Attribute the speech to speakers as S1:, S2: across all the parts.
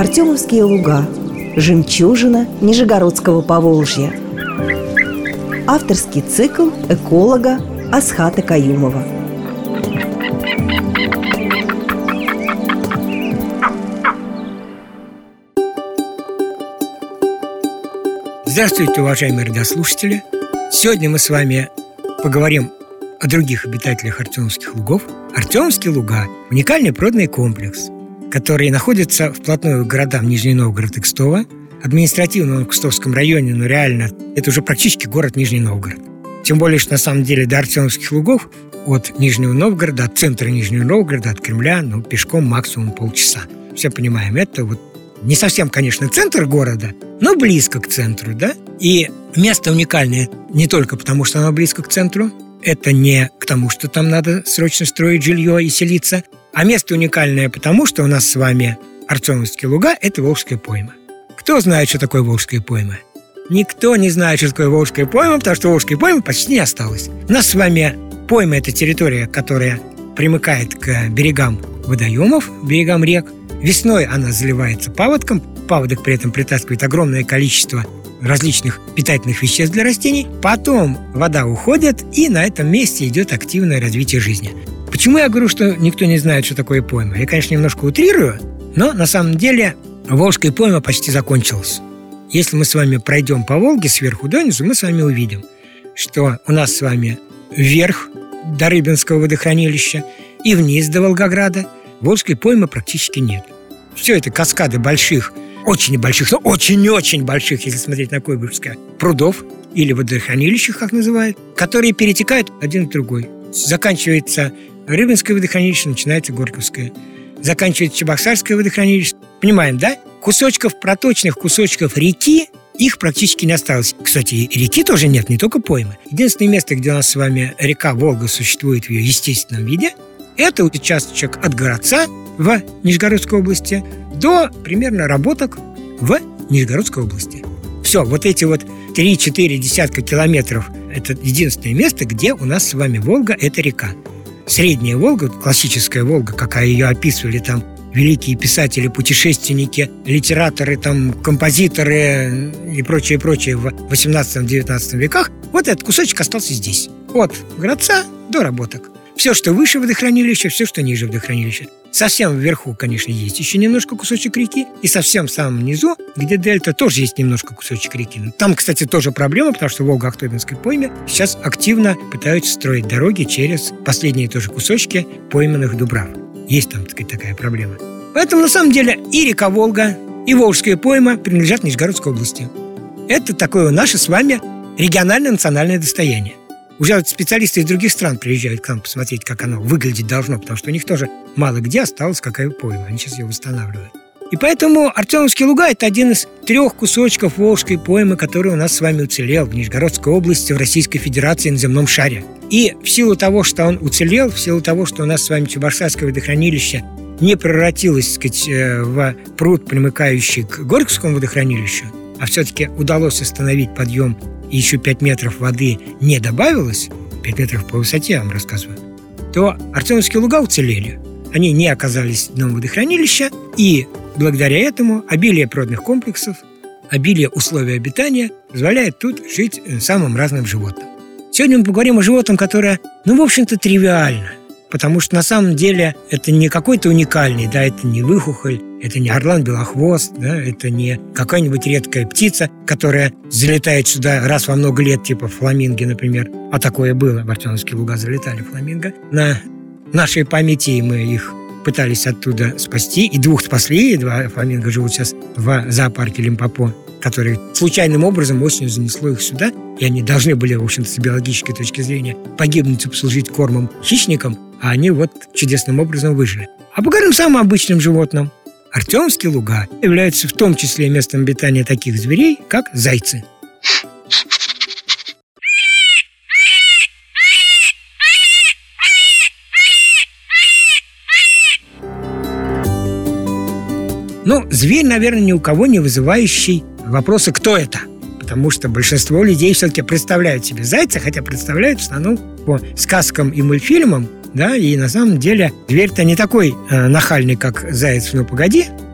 S1: Артемовские луга. Жемчужина Нижегородского Поволжья. Авторский цикл эколога Асхата Каюмова.
S2: Здравствуйте, уважаемые радиослушатели! Сегодня мы с вами поговорим о других обитателях Артемовских лугов. Артемовские луга – уникальный природный комплекс, который находится вплотную к городам Нижний Новгород и Кстово. Административно он в Кстовском районе, но реально это уже практически город Нижний Новгород. Тем более, что на самом деле до Артемовских лугов от Нижнего Новгорода, от центра Нижнего Новгорода, от Кремля, пешком максимум полчаса. Все понимаем, это не совсем, конечно, центр города, но близко к центру, да? И место уникальное не только потому, что оно близко к центру, это не к тому, что там надо срочно строить жилье и селиться, а место уникальное потому, что у нас с вами Артемовские луга – это Волжская пойма. Кто знает, что такое Волжская пойма? Никто не знает, что такое Волжская пойма, потому что Волжской поймы почти не осталось. У нас с вами пойма – это территория, которая примыкает к берегам водоемов, берегам рек. Весной она заливается паводком. Паводок при этом притаскивает огромное количество различных питательных веществ для растений. Потом вода уходит, и на этом месте идет активное развитие жизни. Почему я говорю, что никто не знает, что такое пойма? Я, конечно, немножко утрирую, но на самом деле Волжская пойма почти закончилась. Если мы с вами пройдем по Волге сверху донизу, мы с вами увидим, что у нас с вами вверх до Рыбинского водохранилища и вниз до Волгограда Волжской поймы практически нет. Все это каскады больших, очень больших, но очень-очень больших, если смотреть на Койбышевское, прудов или водохранилищах, как называют, которые перетекают один в другой. Заканчивается Рыбинское водохранилище, начинается Горьковское. Заканчивается Чебоксарское водохранилище. Понимаем, да? Проточных кусочков реки их практически не осталось. Кстати, и реки тоже нет, не только поймы. Единственное место, где у нас с вами река Волга существует в ее естественном виде, это участочек от Городца в Нижегородской области до примерно Работок в Нижегородской области. Все, эти 3-4 десятка километров – это единственное место, где у нас с вами Волга – это река. Средняя Волга, классическая Волга, какая ее описывали там великие писатели, путешественники, литераторы, композиторы и прочее в 18-19 веках, этот кусочек остался здесь. От Городца до Работок. Все, что выше водохранилища, все, что ниже водохранилища. Совсем вверху, конечно, есть еще немножко кусочек реки. И совсем в самом низу, где дельта, тоже есть немножко кусочек реки. Там, кстати, тоже проблема, потому что в Волго-Ахтубинской пойме сейчас активно пытаются строить дороги через последние тоже кусочки пойменных дубрав. Есть там, такая проблема. Поэтому, на самом деле, и река Волга, и Волжская пойма принадлежат Нижегородской области. Это такое наше с вами региональное национальное достояние. Уже специалисты из других стран приезжают к нам посмотреть, как оно выглядеть должно, потому что у них тоже мало где осталась какая пойма. Они сейчас ее восстанавливают. И поэтому Артемовские луга – это один из 3 кусочков Волжской поймы, который у нас с вами уцелел в Нижегородской области, в Российской Федерации, на земном шаре. И в силу того, что он уцелел, в силу того, что у нас с вами Чебоксарское водохранилище не превратилось, в пруд, примыкающий к Горьковскому водохранилищу, а все-таки удалось остановить подъем, и еще 5 метров воды не добавилось, 5 метров по высоте, я вам рассказываю, то Артемовские луга уцелели. Они не оказались дном водохранилища, и благодаря этому обилие природных комплексов, обилие условий обитания позволяет тут жить самым разным животным. Сегодня мы поговорим о животном, которое, в общем-то, тривиально, потому что на самом деле это не какой-то уникальный, это не выхухоль, это не орлан-белохвост, это не какая-нибудь редкая птица, которая залетает сюда раз во много лет, типа фламинго, например. А такое было, в Артемовские луга залетали фламинго. На нашей памяти мы их пытались оттуда спасти, и 2 спасли, 2 фламинго живут сейчас в зоопарке Лимпопо, который случайным образом осенью занесло их сюда, и они должны были, в общем-то, с биологической точки зрения погибнуть и послужить кормом хищникам, а они чудесным образом выжили. А поговорим о самом обычном животном. Артемовские луга являются в том числе местом обитания таких зверей, как зайцы. Зверь, наверное, ни у кого не вызывающий вопроса, кто это. Потому что большинство людей все-таки представляют себе зайца, хотя представляют в основном по сказкам и мультфильмам, и на самом деле зверь-то не такой нахальный, как заяц «Ну, погоди»,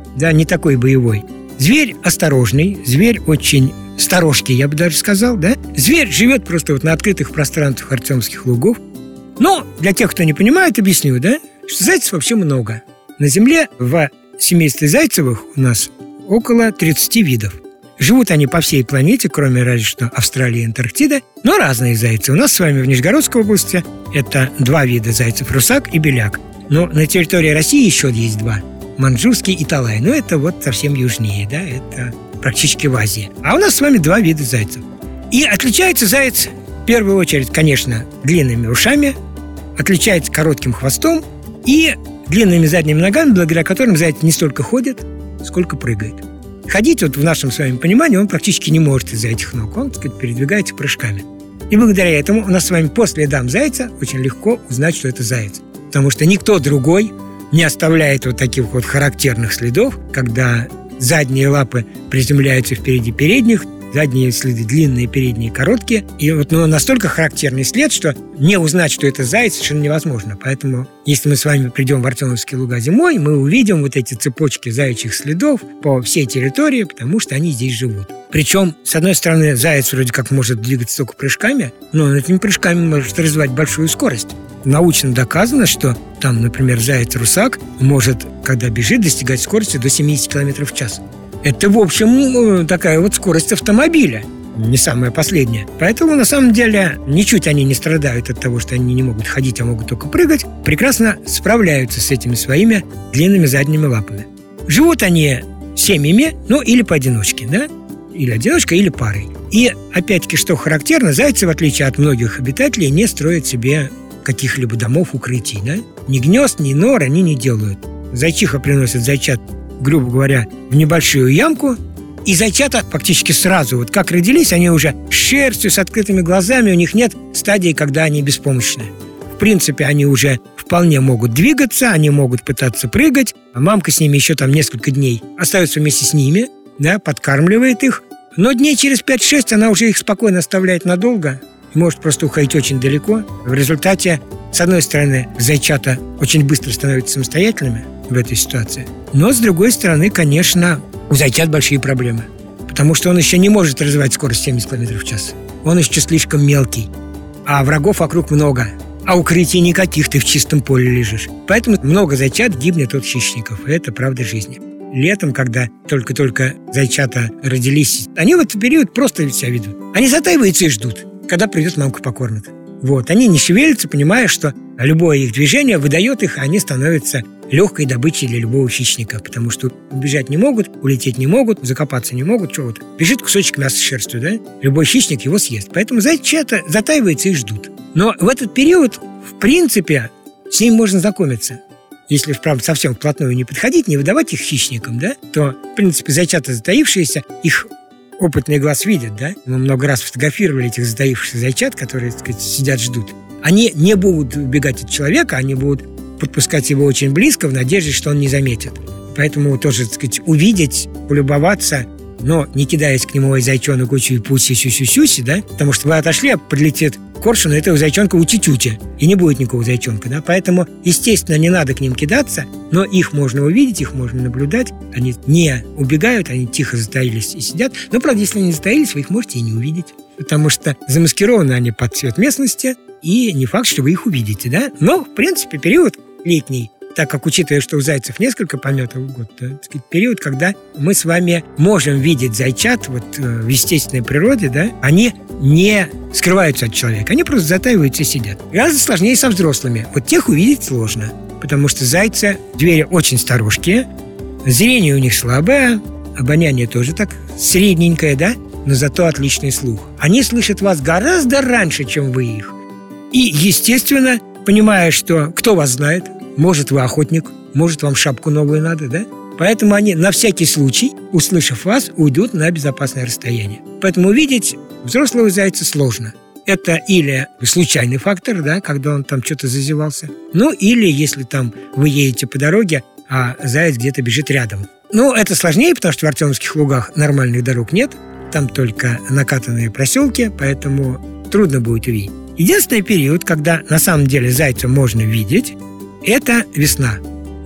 S2: да, не такой боевой. Зверь осторожный, зверь очень сторожкий, я бы даже сказал, да. Зверь живет просто вот на открытых пространствах Артемских лугов. Но для тех, кто не понимает, объясню, да, что зайцев вообще много. На Земле в семействе Зайцевых у нас около 30 видов. Живут они по всей планете, кроме разве что Австралии и Антарктиды, но разные зайцы. У нас с вами в Нижегородской области это 2 вида зайцев – русак и беляк. Но на территории России еще есть 2 – маньчжурский и талай. Но это вот совсем южнее, да, это практически в Азии. А у нас с вами 2 вида зайцев. И отличается заяц, в первую очередь, конечно, длинными ушами, отличается коротким хвостом и длинными задними ногами, благодаря которым заяц не столько ходит, сколько прыгает. Ходить, вот в нашем с вами понимании, он практически не может из-за этих ног. Он, так сказать, передвигается прыжками. И благодаря этому у нас с вами по следам зайца очень легко узнать, что это заяц. Потому что никто другой не оставляет вот таких вот характерных следов, когда задние лапы приземляются впереди передних, задние следы длинные, передние короткие. И вот настолько характерный след, что не узнать, что это заяц, совершенно невозможно. Поэтому, если мы с вами придем в Артемовские луга зимой, мы увидим вот эти цепочки заячьих следов по всей территории, потому что они здесь живут. Причем, с одной стороны, заяц вроде как может двигаться только прыжками, но он этими прыжками может развивать большую скорость. Научно доказано, что там, например, заяц-русак может, когда бежит, достигать скорости до 70 км в час. Это, в общем, такая вот скорость автомобиля, не самая последняя. Поэтому, на самом деле, ничуть они не страдают от того, что они не могут ходить, а могут только прыгать. Прекрасно справляются с этими своими длинными задними лапами. Живут они семьями, или поодиночке, да? Или одиночкой, или парой. И, опять-таки, что характерно, зайцы, в отличие от многих обитателей, не строят себе каких-либо домов, укрытий, да? Ни гнезд, ни нор они не делают. Зайчиха приносит зайчат, грубо говоря, в небольшую ямку, и зайчата фактически сразу, вот как родились, они уже с шерстью, с открытыми глазами, у них нет стадии, когда они беспомощны. В принципе, они уже вполне могут двигаться, они могут пытаться прыгать, а мамка с ними еще там несколько дней остается вместе с ними, да, подкармливает их, но дней через 5-6 она уже их спокойно оставляет надолго и может просто уходить очень далеко. В результате, с одной стороны, зайчата очень быстро становятся самостоятельными в этой ситуации, но, с другой стороны, конечно, у зайчат большие проблемы, потому что он еще не может развивать скорость 70 км в час. Он еще слишком мелкий, а врагов вокруг много, а укрытий никаких, ты в чистом поле лежишь. Поэтому много зайчат гибнет от хищников, и это правда жизни. Летом, когда только-только зайчата родились, они в этот период просто себя ведут. Они затаиваются и ждут, когда придет мамка покормит. Вот, они не шевелятся, понимая, что любое их движение выдает их, а они становятся легкой добычей для любого хищника, потому что убежать не могут, улететь не могут, закопаться не могут, что вот. Бежит кусочек мяса с шерстью, да? Любой хищник его съест. Поэтому зайчата затаиваются и ждут. Но в этот период, в принципе, с ним можно знакомиться. Если, правда, совсем вплотную не подходить, не выдавать их хищникам, да, то, в принципе, зайчата затаившиеся, их опытный глаз видит, да? Мы много раз фотографировали этих затаившихся зайчат, которые, так сказать, сидят, ждут. Они не будут убегать от человека, они будут подпускать его очень близко в надежде, что он не заметит. Поэтому тоже, так сказать, увидеть, полюбоваться, но не кидаясь к нему: ой, зайчонок, учи, пуси, сюси, да? Потому что вы отошли, а подлетит коршун, этого зайчонка ути-тюти, и не будет никакого зайчонка, да? Поэтому, естественно, не надо к ним кидаться, но их можно увидеть, их можно наблюдать. Они не убегают, они тихо затаились и сидят. Но, правда, если они затаились, вы их можете и не увидеть, потому что замаскированы они под цвет местности, и не факт, что вы их увидите, да? Но, в принципе, период летний, так как, учитывая, что у зайцев несколько пометов в год, так сказать, период, когда мы с вами можем видеть зайчат вот в естественной природе, да, они не скрываются от человека, они просто затаиваются и сидят. Гораздо сложнее со взрослыми. Вот тех увидеть сложно, потому что зайцы, звери очень сторожкие, зрение у них слабое, обоняние тоже так средненькое, да, но зато отличный слух. Они слышат вас гораздо раньше, чем вы их. И, естественно, понимая, что кто вас знает, может, вы охотник, может, вам шапку новую надо, да? Поэтому они на всякий случай, услышав вас, уйдут на безопасное расстояние. Поэтому увидеть взрослого зайца сложно. Это или случайный фактор, да, когда он там что-то зазевался, или если там вы едете по дороге, а заяц где-то бежит рядом. Это сложнее, потому что в Артемовских лугах нормальных дорог нет, там только накатанные проселки, поэтому трудно будет увидеть. Единственный период, когда на самом деле зайца можно видеть, это весна.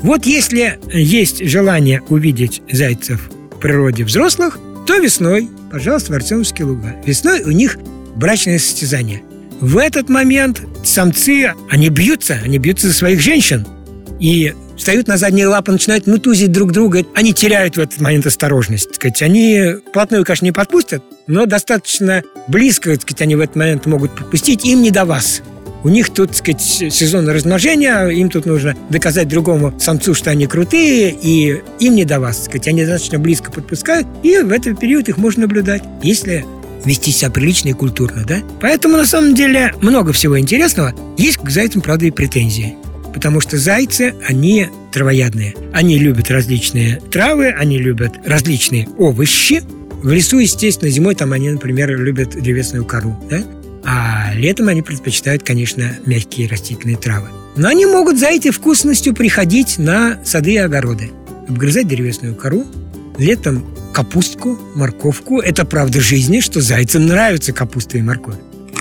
S2: Вот если есть желание увидеть зайцев в природе взрослых, то весной, пожалуйста, в Артемовские луга. Весной у них брачное состязание. В этот момент самцы, они бьются за своих женщин и встают на задние лапы, начинают мутузить друг друга. Они теряют в этот момент осторожность. Так сказать. Они вплотную, конечно, не подпустят, но достаточно близко, так сказать, они в этот момент могут подпустить. Им не до вас. У них тут, так сказать, сезон размножения, им тут нужно доказать другому самцу, что они крутые, и им не до вас. Так сказать. Они достаточно близко подпускают, и в этот период их можно наблюдать, если вести себя прилично и культурно, да? Поэтому, на самом деле, много всего интересного. Есть к зайцам, правда, и претензии. Потому что зайцы, они травоядные. Они любят различные травы, они любят различные овощи. В лесу, естественно, зимой там они, например, любят древесную кору, да? А летом они предпочитают, конечно, мягкие растительные травы. Но они могут за этой вкусностью приходить на сады и огороды, обгрызать древесную кору, летом капустку, морковку. Это правда жизни, что зайцам нравится капуста и морковь.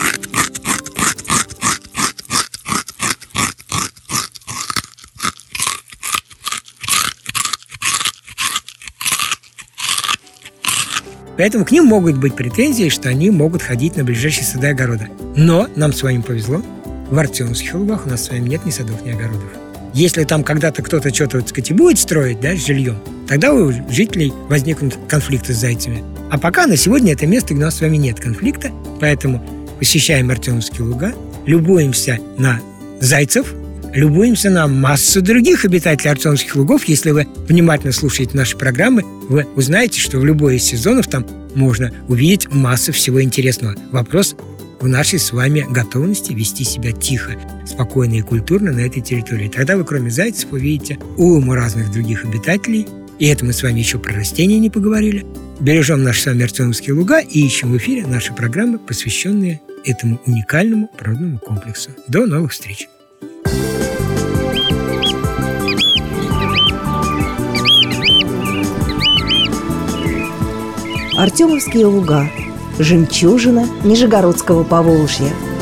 S2: Поэтому к ним могут быть претензии, что они могут ходить на ближайшие сады и огороды. Но нам с вами повезло. В Артемовских лугах у нас с вами нет ни садов, ни огородов. Если там когда-то кто-то что-то, так сказать, будет строить, да, с жильем, тогда у жителей возникнут конфликты с зайцами. А пока на сегодня это место, где у нас с вами нет конфликта. Поэтому посещаем Артемовские луга, любуемся на зайцев, любуемся на массу других обитателей Артемовских лугов. Если вы внимательно слушаете наши программы, вы узнаете, что в любой из сезонов там можно увидеть массу всего интересного. Вопрос в нашей с вами готовности вести себя тихо, спокойно и культурно на этой территории. Тогда вы, кроме зайцев, увидите уйму разных других обитателей. И это мы с вами еще про растения не поговорили. Бережем наши с вами Артемовские луга и ищем в эфире наши программы, посвященные этому уникальному природному комплексу. До новых встреч!
S1: Артемовские луга. Жемчужина Нижегородского Поволжья.